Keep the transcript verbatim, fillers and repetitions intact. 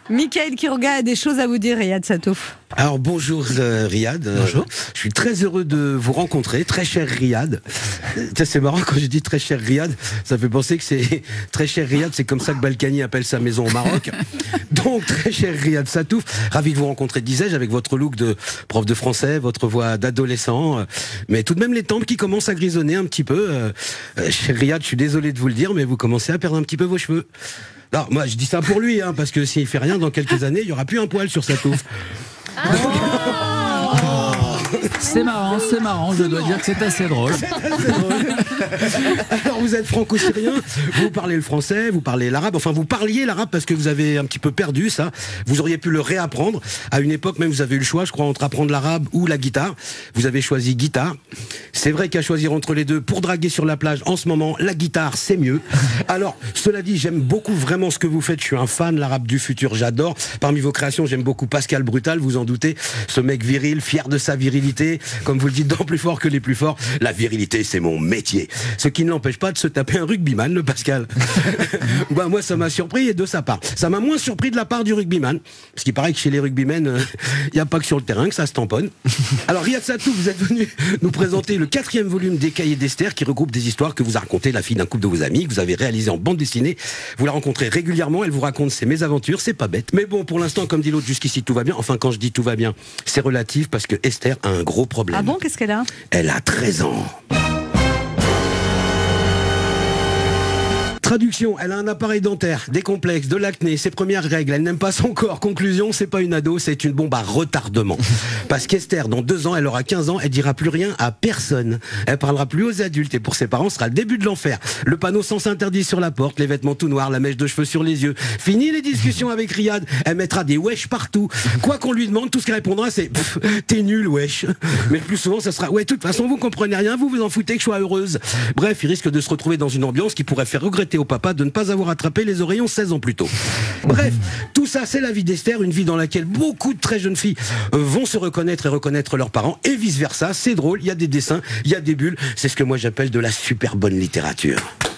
Mickaël Quiroga a des choses à vous dire, Riyad Satouf. Alors bonjour euh, Riyad, bonjour. Euh, je suis très heureux de vous rencontrer, très cher Riyad. Tiens, c'est marrant quand je dis très cher Riyad, ça fait penser que c'est très cher Riyad, c'est comme ça que Balkany appelle sa maison au Maroc. Donc très cher Riyad Satouf, ravi de vous rencontrer, disais-je, avec votre look de prof de français, votre voix d'adolescent, mais tout de même les tempes qui commencent à grisonner un petit peu. Euh, euh, cher Riyad, je suis désolé de vous le dire, mais vous commencez à perdre un petit peu vos cheveux. Alors moi je dis ça pour lui, hein, parce que s'il fait rien dans quelques années, il y aura plus un poil sur sa touffe. Ah. C'est marrant, c'est marrant, je dois dire que c'est assez drôle. C'est assez drôle. Alors vous êtes franco-syrien, vous parlez le français, vous parlez l'arabe, enfin vous parliez l'arabe parce que vous avez un petit peu perdu ça, vous auriez pu le réapprendre. À une époque même vous avez eu le choix, je crois, entre apprendre l'arabe ou la guitare. Vous avez choisi guitare. C'est vrai qu'à choisir entre les deux, pour draguer sur la plage, en ce moment, la guitare c'est mieux. Alors, cela dit, j'aime beaucoup vraiment ce que vous faites, je suis un fan, l'arabe du futur, j'adore. Parmi vos créations, j'aime beaucoup Pascal Brutal, vous en doutez, ce mec viril, fier de sa virilité, comme vous le dites, dans Plus fort que les plus forts, la virilité c'est mon métier. Ce qui ne l'empêche pas de se taper un rugbyman, le Pascal. Bah, moi ça m'a surpris et de sa part. Ça m'a moins surpris de la part du rugbyman, parce qu'il paraît que chez les rugbymen, il euh, n'y a pas que sur le terrain que ça se tamponne. Alors Riyad Satouf, vous êtes venu nous présenter le quatrième volume des Cahiers d'Esther, qui regroupe des histoires que vous a racontées la fille d'un couple de vos amis, que vous avez réalisé en bande dessinée. Vous la rencontrez régulièrement, elle vous raconte ses mésaventures, c'est pas bête. Mais bon, pour l'instant, comme dit l'autre, jusqu'ici tout va bien. Enfin, quand je dis tout va bien, c'est relatif, parce que Esther a un gros problème. Ah bon, qu'est-ce qu'elle a? Elle a treize ans. Traduction, elle a un appareil dentaire, des complexes, de l'acné, ses premières règles, elle n'aime pas son corps. Conclusion, c'est pas une ado, c'est une bombe à retardement. Parce qu'Esther, dans deux ans, elle aura quinze ans, elle dira plus rien à personne. Elle parlera plus aux adultes et pour ses parents, ce sera le début de l'enfer. Le panneau sens interdit sur la porte, les vêtements tout noirs, la mèche de cheveux sur les yeux. Fini les discussions avec Riyad, elle mettra des wesh partout. Quoi qu'on lui demande, tout ce qu'elle répondra, c'est « t'es nul, wesh ». Mais le plus souvent, ça sera « ouais, de toute façon, vous comprenez rien, vous vous en foutez que je sois heureuse ». Bref, il risque de se retrouver dans une ambiance qui pourrait faire regretter au papa de ne pas avoir attrapé les oreillons seize ans plus tôt. Bref, tout ça c'est la vie d'Esther, une vie dans laquelle beaucoup de très jeunes filles vont se reconnaître et reconnaître leurs parents et vice versa. C'est drôle, il y a des dessins, il y a des bulles, c'est ce que moi j'appelle de la super bonne littérature.